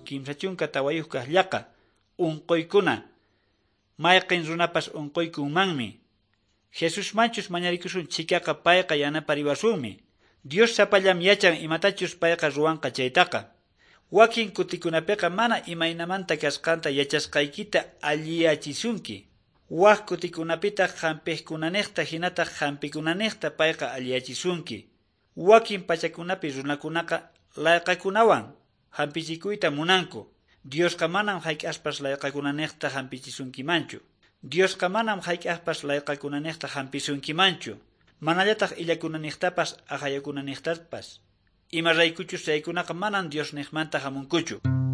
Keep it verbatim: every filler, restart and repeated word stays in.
kimsa chunka tawayuq kaqllaqa unquykuna mayqin runapas unquykunmanmi. Jesus manchus mañarikushun chikaqa payqa yanapariwasunmi. Dios sapallam yachan imatachus payqa ruwanqa chaytaqa. Wakin kutikunapiqa mana imaynamanta kasqanta yachasqaykita alliyachisunki. Waq kutikunapita hampiqkunaniqta hinata hampikunaniqta payqa alliyachisunki. Wakin pachakunapi runakunaqa layqakunawan hampichikuyta munanku. Diosqa manam hayk'aspas layqakunaniqta hampichisunkimanchu. Diosqa manam hayk'aspas layqakunaniqta hampisunkimanchu. Manallataq illakunaniqtapas aqhayakunaniqtapas. Ima raykuchus chaykunaqa manam Diosniqmanta hamunkuchu.